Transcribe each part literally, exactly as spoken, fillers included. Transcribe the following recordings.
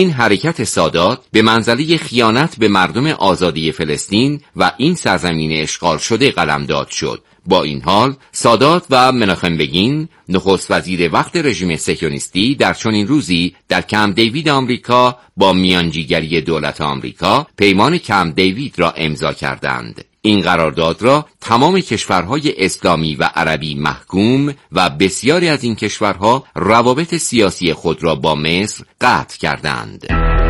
این حرکت سادات به منزله خیانت به مردم آزادی فلسطین و این سرزمین اشغال شده قلمداد شد. با این حال سادات و مناخم بگین نخست وزیر وقت رژیم صهیونیستی در چنین روزی در کمپ دیوید آمریکا با میانجیگری دولت آمریکا پیمان کمپ دیوید را امضا کردند. این قرارداد را تمام کشورهای اسلامی و عربی محکوم و بسیاری از این کشورها روابط سیاسی خود را با مصر قطع کردند.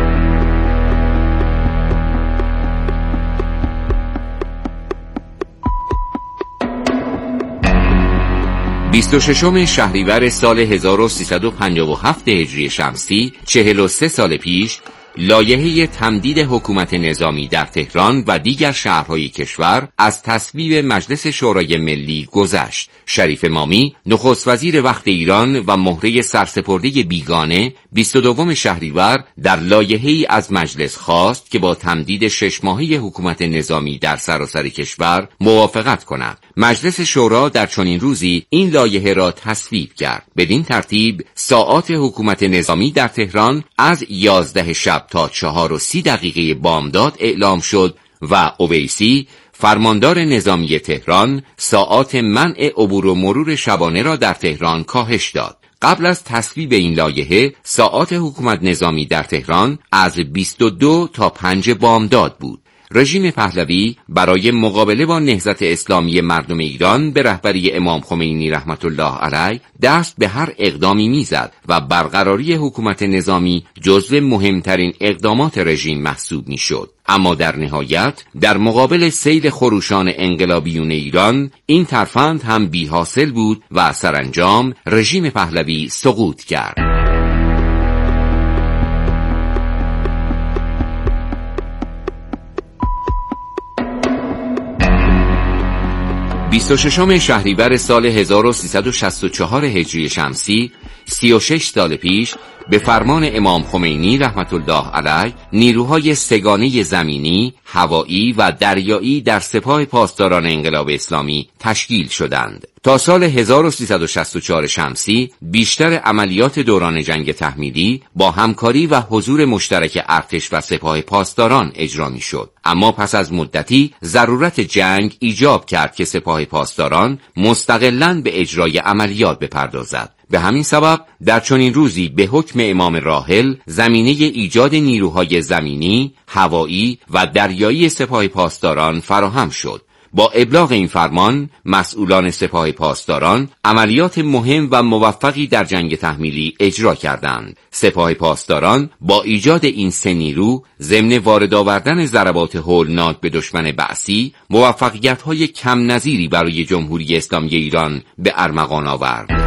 بیست و ششم شهریور سال هزار و سیصد و پنجاه و هفت هجری شمسی، چهل و سه سال پیش، لایحه تمدید حکومت نظامی در تهران و دیگر شهرهای کشور از تصویب مجلس شورای ملی گذشت. شریف مامی، نخست وزیر وقت ایران و مهره سرسپرده بیگانه، بیست و دوم شهریور در لایحه‌ای از مجلس خواست که با تمدید شش ماهه حکومت نظامی در سراسر کشور موافقت کند. مجلس شورا در چنین روزی این لایحه را تصویب کرد. بدین ترتیب ساعات حکومت نظامی در تهران از یازده شب تا چهار و سی دقیقه بامداد اعلام شد و اویسی، فرماندار نظامی تهران، ساعات منع عبور و مرور شبانه را در تهران کاهش داد. قبل از تصویب این لایحه ساعات حکومت نظامی در تهران از بیست و دو تا پنج بامداد بود. رژیم پهلوی برای مقابله با نهضت اسلامی مردم ایران به رهبری امام خمینی رحمت الله علیه دست به هر اقدامی میزد و برقراری حکومت نظامی جزو مهمترین اقدامات رژیم محسوب میشد. اما در نهایت در مقابل سیل خروشان انقلابیون ایران این ترفند هم بی حاصل بود و سرانجام رژیم پهلوی سقوط کرد. بیست و ششم شهریور سال هزار و سیصد و شصت و چهار هجری شمسی، سی و شش سال پیش، به فرمان امام خمینی رحمت الله علیه نیروهای سگانه زمینی، هوایی و دریایی در سپاه پاسداران انقلاب اسلامی تشکیل شدند. تا سال هزار و سیصد و شصت و چهار شمسی بیشتر عملیات دوران جنگ تحمیلی با همکاری و حضور مشترک ارتش و سپاه پاسداران اجرا می شد. اما پس از مدتی ضرورت جنگ ایجاب کرد که سپاه پاسداران مستقلاً به اجرای عملیات بپردازد. به همین سبب در چنین روزی به حکم امام راحل زمینه ایجاد نیروهای زمینی، هوایی و دریایی سپاه پاسداران فراهم شد. با ابلاغ این فرمان مسئولان سپاه پاسداران عملیات مهم و موفقی در جنگ تحمیلی اجرا کردند. سپاه پاسداران با ایجاد این سه نیرو ضمن وارد آوردن ضربات هولناک به دشمن بعثی موفقیت‌های کم نظیری برای جمهوری اسلامی ایران به ارمغان آورد.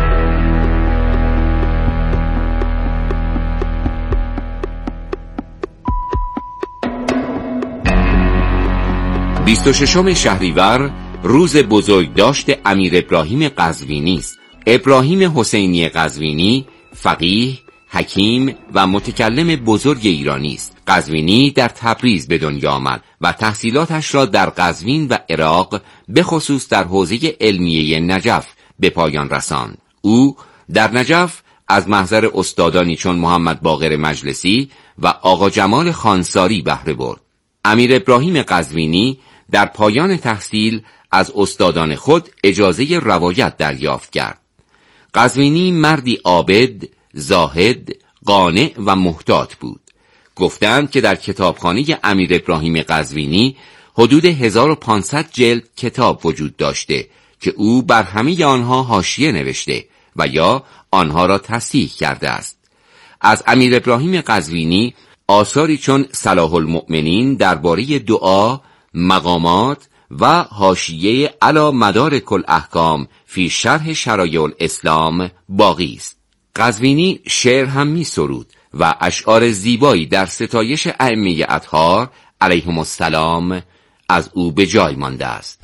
بیست و ششم شهریور روز بزرگداشت امیر ابراهیم قزوینی است. ابراهیم حسینی قزوینی فقیه، حکیم و متکلم بزرگ ایرانی است. قزوینی در تبریز به دنیا آمد و تحصیلاتش را در قزوین و عراق به خصوص در حوزه علمیه نجف به پایان رساند. او در نجف از محضر استادانی چون محمد باقر مجلسی و آقا جمال خانساری بهره برد. امیر ابراهیم قزوینی در پایان تحصیل از استادان خود اجازه روایت دریافت کرد. قزوینی مردی عابد، زاهد، قانع و محتاط بود. گفتند که در کتابخانه امیر ابراهیم قزوینی حدود هزار و پانصد جلد کتاب وجود داشته که او بر همه آنها حاشیه نوشته و یا آنها را تصحیح کرده است. از امیر ابراهیم قزوینی آثاری چون صلاح المؤمنین درباره دعا، مقامات و حاشیه علی مدارک الاحکام فی شرح شرایع الاسلام باقی است. قزوینی شعر هم می سرود و اشعار زیبایی در ستایش ائمه اطهار علیهم السلام از او به جای مانده است.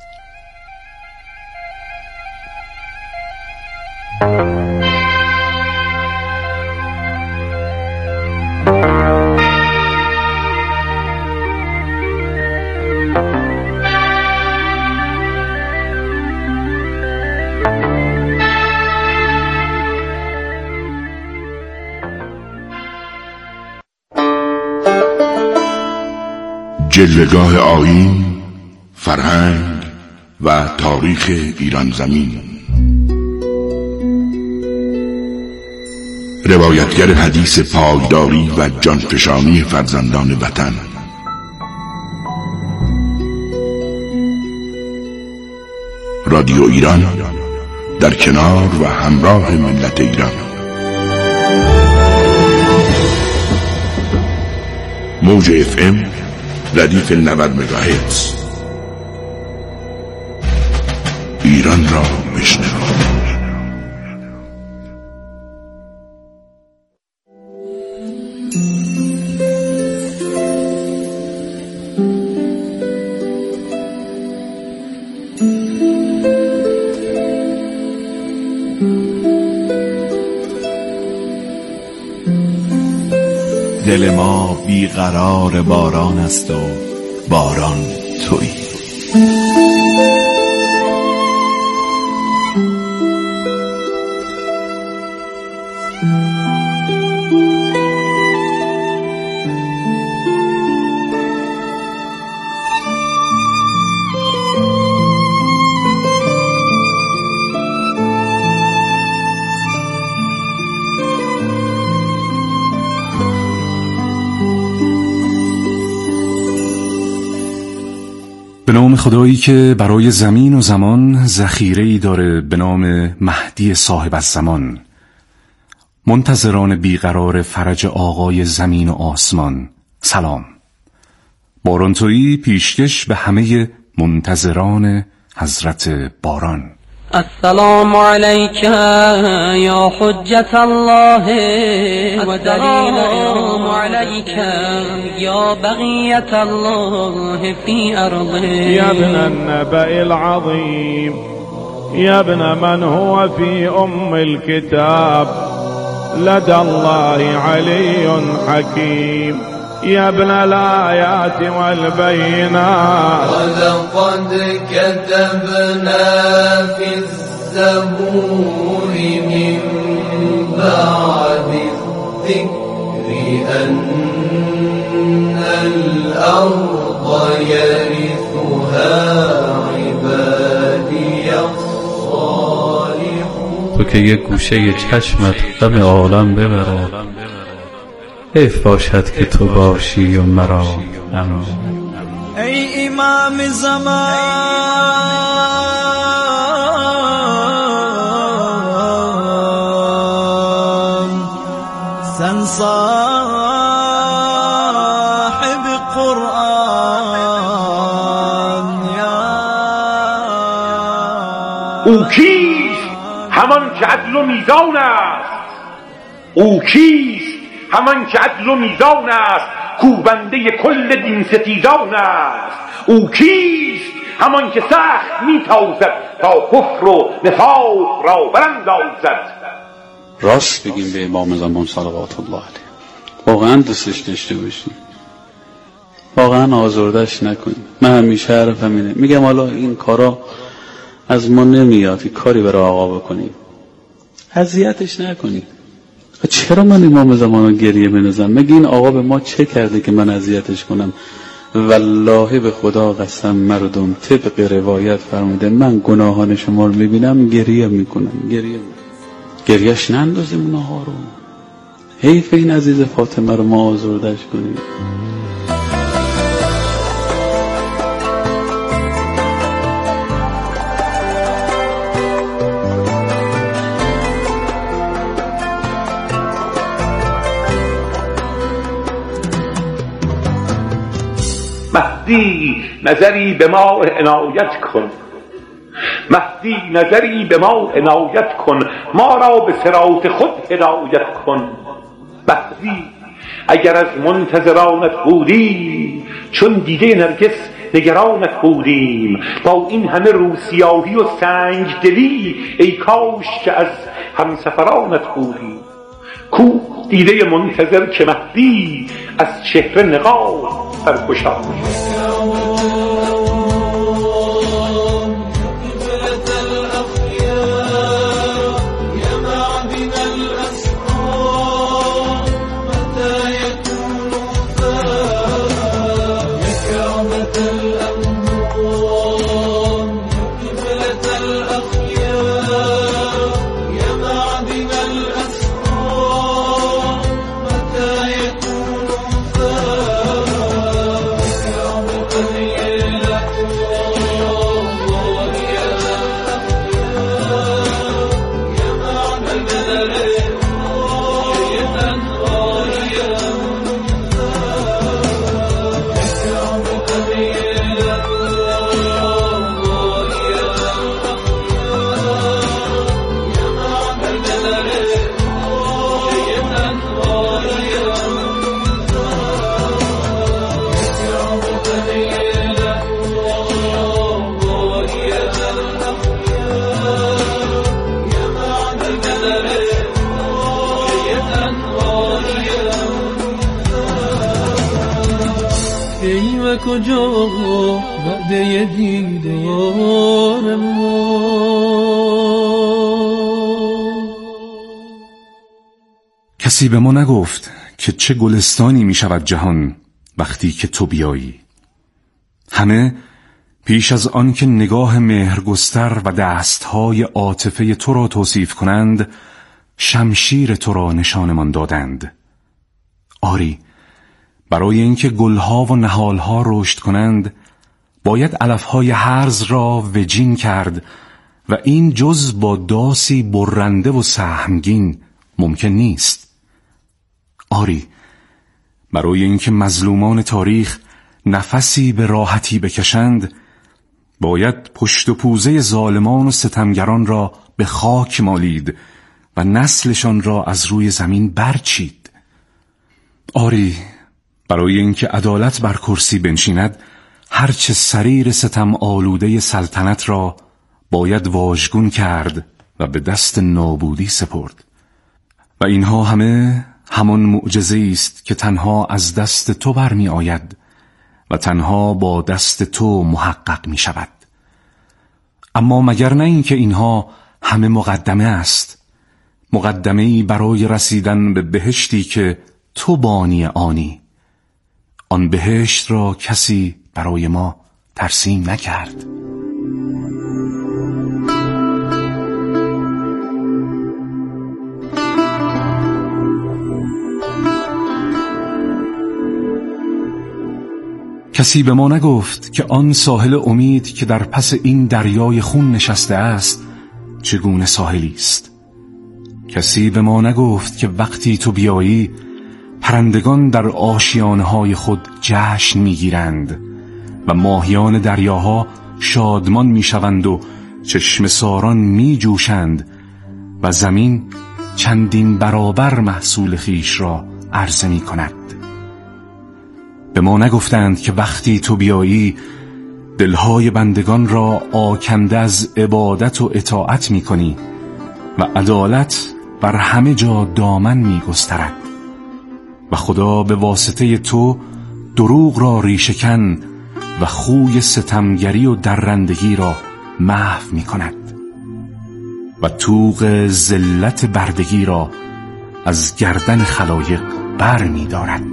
جلوه‌گاه آیین، فرهنگ و تاریخ ایران زمین. روایتگر حدیث پایداری و جانفشانی فرزندان وطن. رادیو ایران در کنار و همراه ملت ایران. موج اف ام ردیف نود مگاهرتز. ایران را بشنوید. دل ما بیقرار باران است و باران تویی. به نام خدایی که برای زمین و زمان ذخیره‌ای داره به نام مهدی صاحب الزمان. منتظران بیقرار فرج آقای زمین و آسمان سلام. باران تویی پیشکش به همه منتظران حضرت باران. السلام علیک یا حجت الله و دلیل السلام علیک یا بقیت الله فی ارضه. یا ابن النبأ العظیم یا ابن من هو فی ام الكتاب لدى الله علی حکیم يا ابن الآيات والبينات ولقد كتبنا في الزبور من بعد الذكر أن الأرض يرثها عبادي الصالحون. تو که یک گوشه چشمت غم عالم ببره، حیف باشد که تو باشی و مرا اما. ای امام زمان سن صاحب قرآن. او کیست همان که عدل و میزان است؟ او کیست همان که عدل و میزان است، کوبنده کل دین ستیزان است؟ او کیست همان که سخت میتازد تا کفر و نفاق را براندازد؟ راست بگیم به امام زمان صلوات الله علیه، واقعا دوستش داشته باشیم، واقعا آزردش نکنیم. من همیشه حرفم اینه، میگم حالا این کارا از ما نمیاد، کاری برای آقا بکنیم، اذیتش نکنیم. چرا من امام زمان رو گریه بندازم؟ مگه این آقا به ما چه کرده که من اذیتش کنم؟ والله به خدا قسم مردم طبق روایت فرموده من گناهان شما رو میبینم گریه میکنم. گریه گریهش نندازیم اونها رو. حیف این عزیز فاطمه رو ما آزردش کنیم. مهدی نظری به ما عنایت کن، مهدی نظری به ما عنایت کن، ما را به صراط خود هدایت کن. مهدی اگر از منتظرانت بودی چون دیده نرگس نگرانت بودیم. با این همه روسیاهی و سنگ دلی ای کاش که از همسفرانت بودی. کو دیده منتظر که مهدی از چهره نقاب سرگشاد. ای و کجا وعده دیدار ما. کسی به ما نگفت که چه گلستانی می شود جهان وقتی که تو بیایی. همه پیش از آن که نگاه مهرگستر و دستهای عاطفه تو را توصیف کنند شمشیر تو را نشانمان دادند. آری، برای اینکه گلها و نهالها رشد کنند باید علفهای هرز را وجین کرد و این جز با داسی برنده و سهمگین ممکن نیست. آری، برای اینکه مظلومان تاریخ نفسی به راحتی بکشند باید پشت و پوزه ظالمان و ستمگران را به خاک مالید و نسلشان را از روی زمین برچید. آری، برای اینکه عدالت بر کرسی بنشیند هرچه سریر ستم آلوده سلطنت را باید واژگون کرد و به دست نابودی سپرد. و اینها همه همان معجزه است که تنها از دست تو برمی آید و تنها با دست تو محقق می شود. اما مگر نه این که اینها همه مقدمه است، مقدمه‌ای برای رسیدن به بهشتی که تو بانی آنی. آن بهشت را کسی برای ما ترسیم نکرد. کسی به ما نگفت که آن ساحل امید که در پس این دریای خون نشسته است چگونه ساحلی است. کسی به ما نگفت که وقتی تو بیایی پرندگان در آشیانه‌های خود جشن می‌گیرند و ماهیان دریاها شادمان می‌شوند و چشمه ساران می‌جوشند و زمین چندین برابر محصول خیش را عرضه می‌کند. به ما نگفتند که وقتی تو بیایی دلهای بندگان را آکنده از عبادت و اطاعت می‌کنی و عدالت بر همه جا دامن می‌گسترد و خدا به واسطه تو دروغ را ریشه‌کن و خوی ستمگری و درندگی را محو می‌کند و طوق ذلت بردگی را از گردن خلایق بر می‌دارد.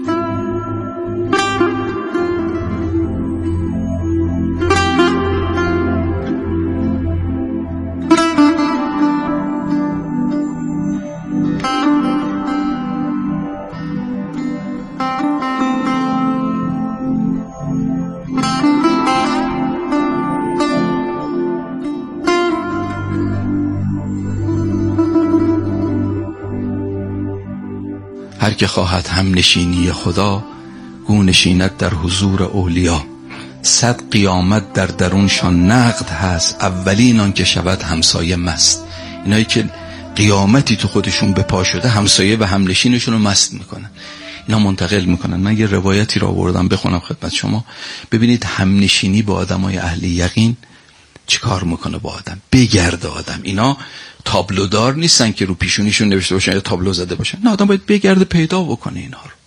هر که خواهد هم نشینی خدا گو نشیند در حضور اولیا. صد قیامت در درونشان نقد هست، اولین آن که شود همسایه مست. اینایی که قیامتی تو خودشون به پا شده همسایه و همنشینشون رو مست میکنن، اینا منتقل میکنن. من یه روایتی را آوردم بخونم خدمت شما. ببینید همنشینی با آدمای اهل یقین چی کار میکنه با آدم. بگرده آدم، اینا تابلودار نیستن که رو پیشونیشون نوشته باشن یا تابلو زده باشن، نه، آدم باید بگرده پیدا بکنه اینها رو.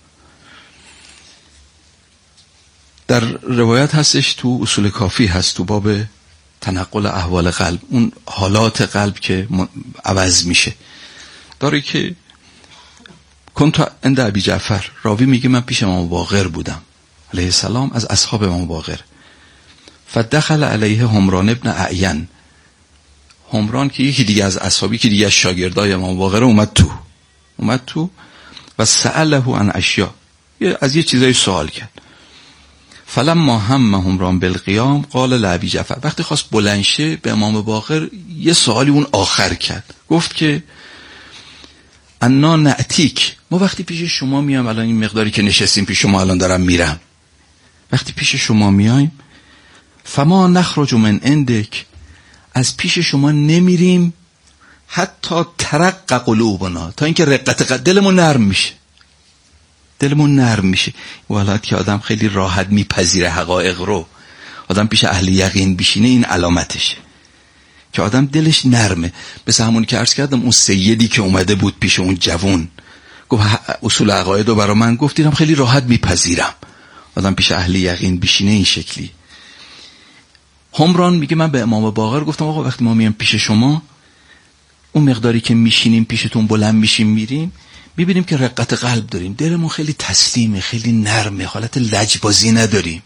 در روایت هستش، تو اصول کافی هست، تو باب تنقل احوال قلب، اون حالات قلب که عوض میشه، داره که کنت عند ابی جعفر، راوی میگه من پیش امام باقر بودم علیه السلام، از اصحاب امام باقر. فدخل علیه همران ابن اعین، همران که یکی دیگه از اصحابی که دیگه از شاگردای امام باقر اومد تو اومد تو و سأله عن اشیا، از یه چیزای سوال کرد. فلما هم همران بالقیام قال لابی جعفر، وقتی خواست بلند شه به امام باقر یه سوالی اون آخر کرد، گفت که انا نأتیک، ما وقتی پیش شما میام، الان این مقداری که نشستیم پیش شما الان دارم میرم، وقتی پیش شما میایم فما نخرج من عندک، از پیش شما نمیریم حتی ترق قلوبنا، تا اینکه رقت دلمون نرم میشه، دلمون نرم میشه. ولات که آدم خیلی راحت میپذیره حقایق رو، آدم پیش اهل یقین بشینه این علامتشه که آدم دلش نرمه. مثل همون که عرض کردم اون سیدی که اومده بود پیش اون جوون، گفت اصول عقاید رو برا من گفت، دیدم خیلی راحت میپذیرم. آدم پیش اهل یقین بشینه این شکلی. همران میگه من به امام باقر گفتم آقا وقتی ما میایم پیش شما، اون مقداری که میشینیم پیشتون بلند میشیم میریم، میبینیم که رقت قلب داریم، دلمون خیلی تسلیمه، خیلی نرمه، حالت لجبازی نداریم.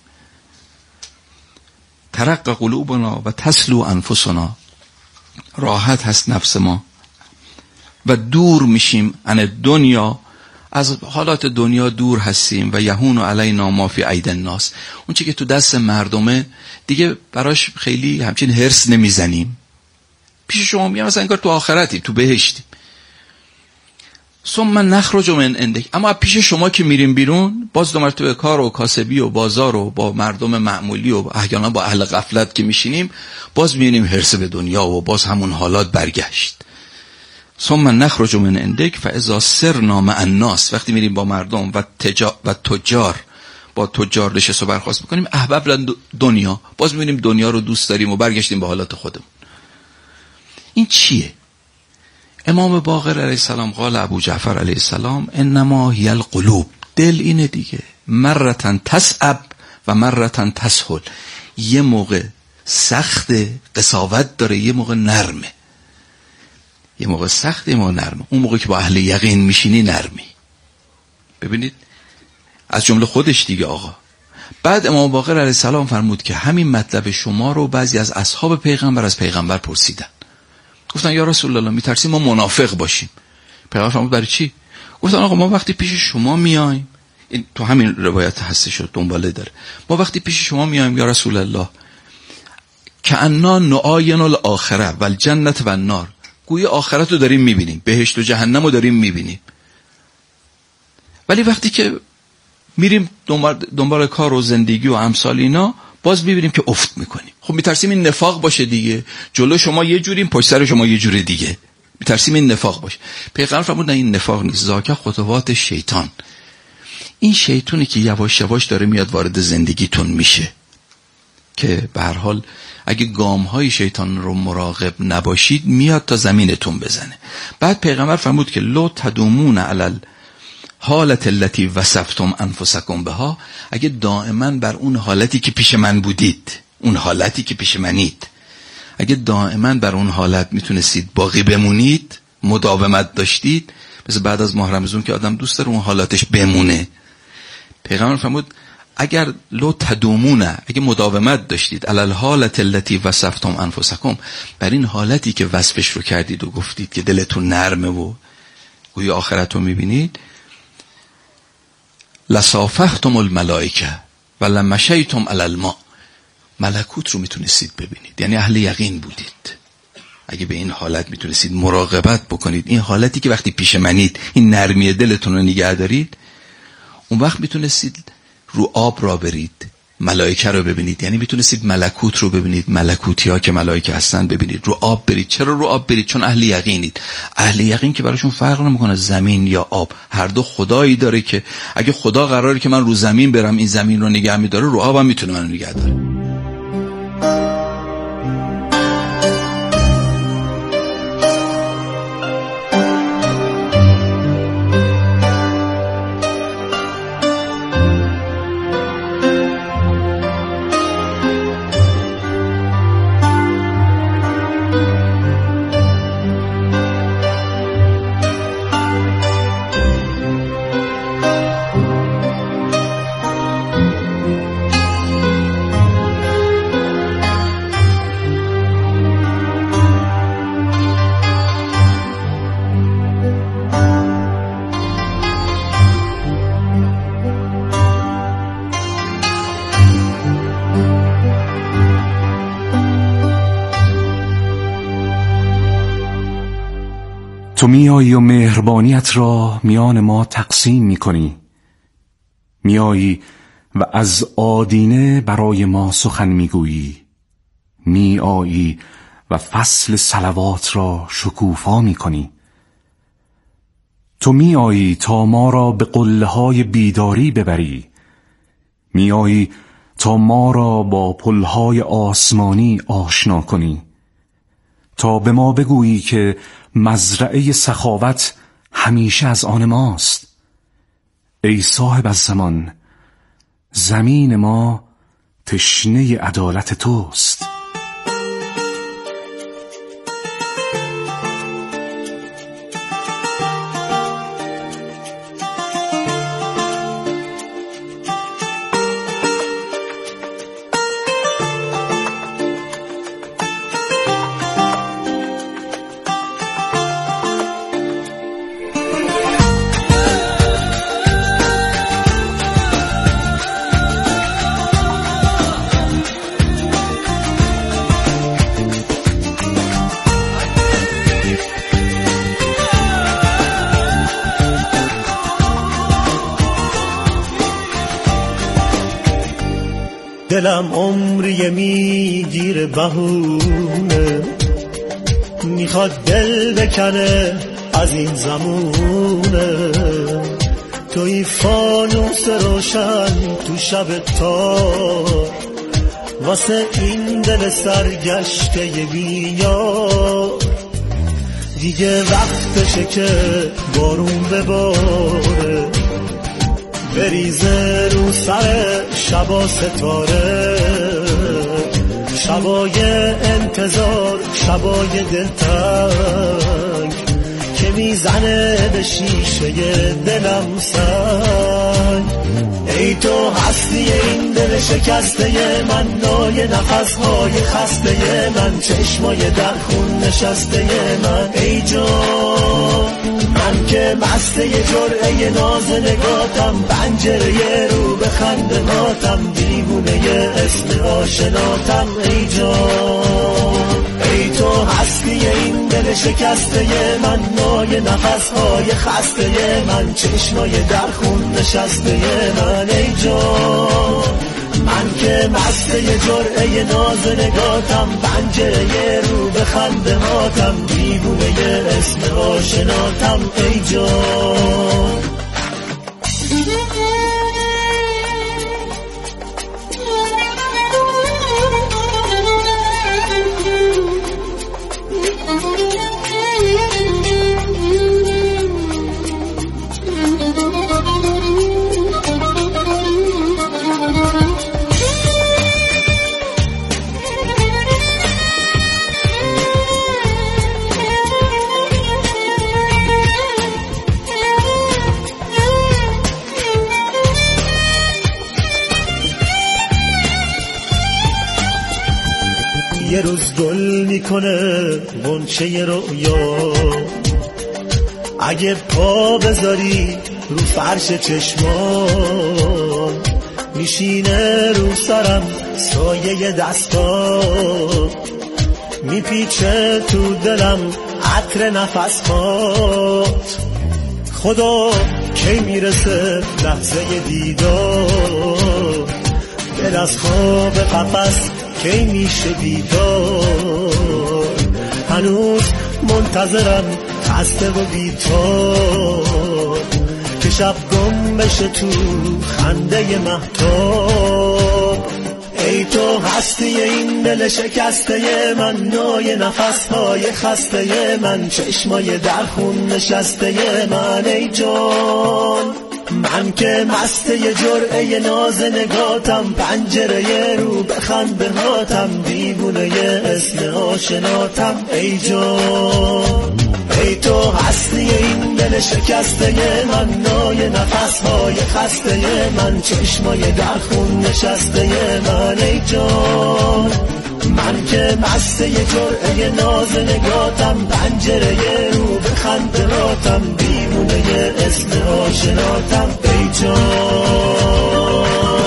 ترق قلوبنا و تسلو انفسنا، راحت هست نفس ما و دور میشیم عن دنیا، از حالات دنیا دور هستیم. و یهون علینا ما فی اید الناس، اون چی که تو دست مردمه دیگه براش خیلی همچین هرس نمیزنیم. پیش شما میام مثلا انگار تو آخرتی، تو بهشتی. ثم نخرج من عندک، اما پیش شما که میریم بیرون، باز دو مرتبه کار و کاسبی و بازار و با مردم معمولی و احیانا با اهل غفلت که میشینیم، باز میبینیم هرس به دنیا و باز همون حالات برگشت. ثم نخرج من عندک فاذا سرنا مع الناس، وقتی میریم با مردم و تجار و تجار با تجار نشست و برخاست میکنیم، احباب دنیا، باز میبینیم دنیا رو دوست داریم و برگشتیم به حالات خودمون. این چیه؟ امام باقر علیه السلام قال ابو جعفر علیه السلام انما هی القلوب، دل اینه دیگه، مرتن تصعب و مرتن تسهل، یه موقع سخت قساوت داره، یه موقع نرمه، یه موقع سخت یه موقع نرمه. اون موقع که با اهل یقین میشینی نرمی. ببینید از جمله خودش دیگه آقا. بعد امام باقر علیه السلام فرمود که همین مطلب شما رو بعضی از اصحاب پیغمبر از پیغمبر پرسیدن، گفتن یا رسول الله میترسیم ما منافق باشیم. پیغمبر فرمود برای چی؟ گفتن آقا ما وقتی پیش شما میایم، این تو همین روایت هسته شد دنباله داره، ما وقتی پیش شما میایم یا رسول الله کأننا نعاین الاخره و الجنت و النار، گویا آخرت رو داریم میبینیم، بهشت و جهنم رو داریم میبینیم، ولی وقتی که میریم دنبال, دنبال کار و زندگی و امثال اینا، باز میبینیم که افت میکنیم. خب میترسیم این نفاق باشه دیگه، جلو شما یه جوریم پشت سر شما یه جور دیگه، میترسیم این نفاق باشه. پیغمبر فرمود نه این نفاق نیست، ذاک خطوات شیطان، این شیطانی که یواش یواش داره میاد وارد زندگیتون میشه، که به هر حال اگه گامهای شیطان رو مراقب نباشید میاد تا زمینتون بزنه. بعد پیغمبر فرمود که لو تدومون علی حالت التي وصفتم انفسکم بها، اگه دائما بر اون حالتی که پیش من بودید، اون حالتی که پیش منید، اگه دائما بر اون حالت میتونستید باقی بمونید، مداومت داشتید، مثل بعد از ماه رمضان که آدم دوست داره اون حالتش بمونه. پیغمبر فرمود اگر لو تدومونه، اگه مداومت داشتید علی الحالت التي وصفتم انفسکم، بر این حالتی که وصفش رو کردید و گفتید که دلتون نرمه و گویا آخرت رو میبینید، لصافحتم الملائکه و لمشیتم علی الماء، ملکوت رو میتونستید ببینید، یعنی اهل یقین بودید. اگه به این حالت میتونستید مراقبت بکنید، این حالتی که وقتی پیش منید این نرمی دلتون رو نگه دارید، اون وقت میتونستید رو آب را برید، ملائکه رو ببینید، یعنی میتونستید ملکوت رو ببینید، ملکوتی ها که ملائکه هستن ببینید، رو آب برید. چرا رو آب برید؟ چون اهل یقینید. اهل یقین که براشون فرق نمیکنه زمین یا آب، هر دو خدایی داره که اگه خدا قراره که من رو زمین برم این زمین رو نگه میداره، رو آبم میتونه منو نگه داره. تو میایی و مهربانیت را میان ما تقسیم میکنی، میایی و از آدینه برای ما سخن میگویی، میایی و فصل صلوات را شکوفا میکنی. تو میایی تا ما را به قله های بیداری ببری، میایی تا ما را با پلهای آسمانی آشنا کنی، تا به ما بگویی که مزرعه سخاوت همیشه از آن ماست. ای صاحب الزمان، زمین ما تشنه عدالت توست. دلم عمری میگیره بهونه، میخواد دل بکنه از این زمونه. توی فانوس روشن تو شب تار، واسه این دل سرگشته بیار. دیگه وقتشه که بارون بباره، بریزه رو سر شبا ستاره. شبای انتظار، شبای دلتنگ که میزنه به شیشه دلم سنگ. ای تو هستی این دل شکسته من، نای نفسهای خسته من، چشمای در خون نشسته من. ای جان من که مسته جرعه ناز نگاتم، پنجره رو به خندهاتم، دیوونه اسم آشناتم. ای جان ای تو هستی این دل شکسته من، نای نفسهای خسته من، چشمای در خون نشسته من. ای جان من که مسته جرعه ناز نگاتم، پنجره رو به خندهاتم، دیوونه اسم آشناتم. ای جان یه روز گل میکنه غنچه رؤیا، اگه پا بذاری رو فرش چشمان، میشینه رو سرم سایه دستا، میپیچه تو دلم عطر نفسات. خدا کی میرسه لحظه دیدار، دل از خواب قفس کی میشه بیدار. هنوز منتظرم خسته و بی‌تار، که شب گم بشه تو خنده مهتاب. ای تو هستی این دل شکسته من، نای نفسهای خسته من، چشمای در خون نشسته من. ای جان من که مسته جرعه ناز نگاتم، پنجره رو به خندهاتم، دیوونه اسم آشناتم. ای جان ای تو هستی این دل شکسته من، نای نفسهای خسته من، چشمای در خون نشسته من. ای جان من که مسته جرعه ناز نگاتم، پنجره رو به خندهاتم، دیوونه اسم آشناتم. ای جان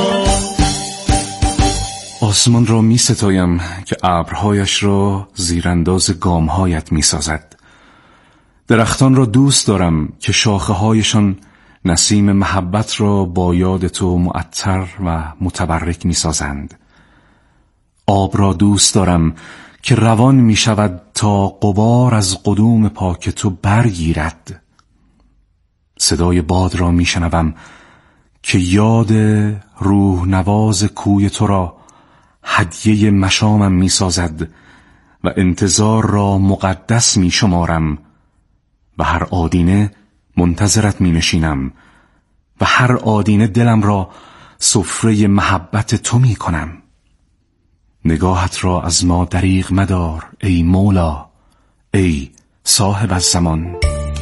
آسمان را می ستایم که ابرهایش را زیرانداز گامهایت می سازد. درختان را دوست دارم که شاخه هایشان نسیم محبت را با یاد تو معطر و متبرک می سازند. آب را دوست دارم که روان می شود تا غبار از قدوم پاک تو برگیرد. صدای باد را می شنوم که یاد روح نواز کوی تو را هدیه مشامم می سازد و انتظار را مقدس می شمارم و هر آدینه منتظرت می نشینم و هر آدینه دلم را سفره محبت تو می کنم. نگاهت را از ما دریغ مدار ای مولا، ای صاحب الزمان.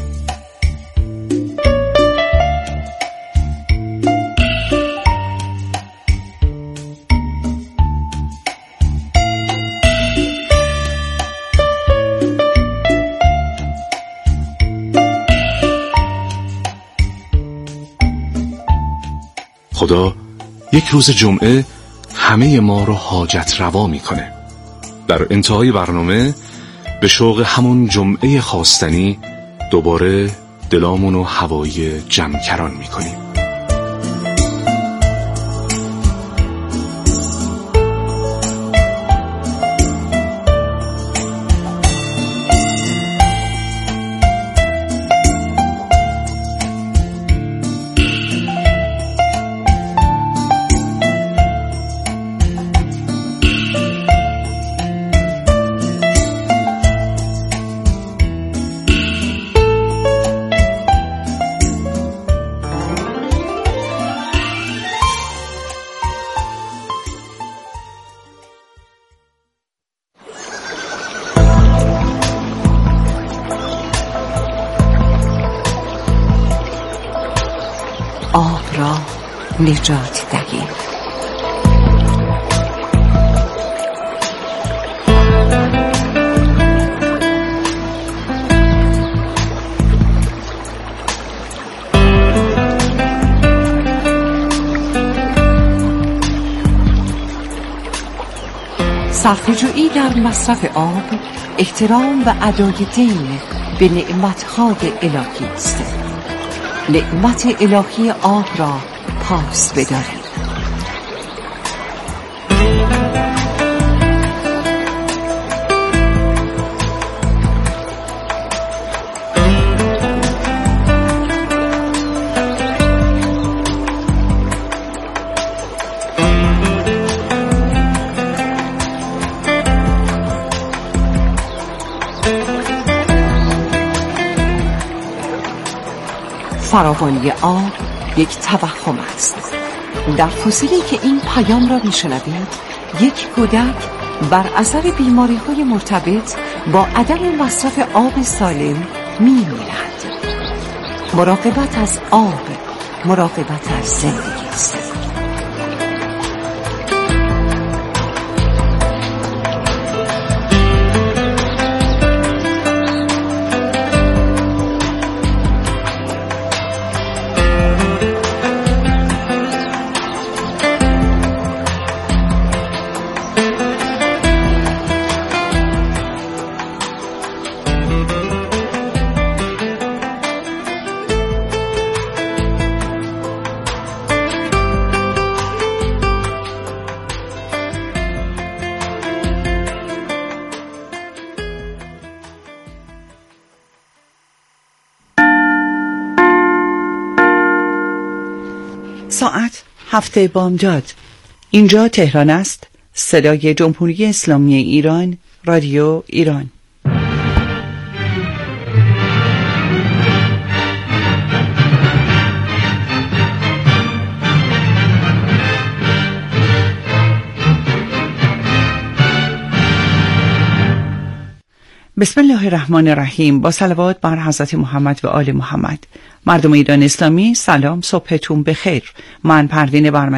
خدا یک روز جمعه همه ما رو حاجت روا میکنه. در انتهای برنامه به شوق همون جمعه خواستنی دوباره دلامون رو هوایی جمکران میکنیم. آب را نجات دهیم. صرفه‌جویی در مصرف آب احترام و ادای دین به نعمت‌های الهی است. نعمت الهی آب را پاس بدارید. فراوانی آب یک توهم است. در فاصله که این پیام را میشنوید، یک کودک بر اثر بیماری‌های مرتبط با عدم مصرف آب سالم می‌میرد. مراقبت از آب، مراقبت از زندگی است. ساعت هفته بامداد. اینجا تهران است. صدای جمهوری اسلامی ایران، رادیو ایران. بسم الله الرحمن الرحیم. با صلوات بر حضرت محمد و آل محمد. مردم ایران اسلامی، سلام، صبحتون بخیر. من پروین برمنی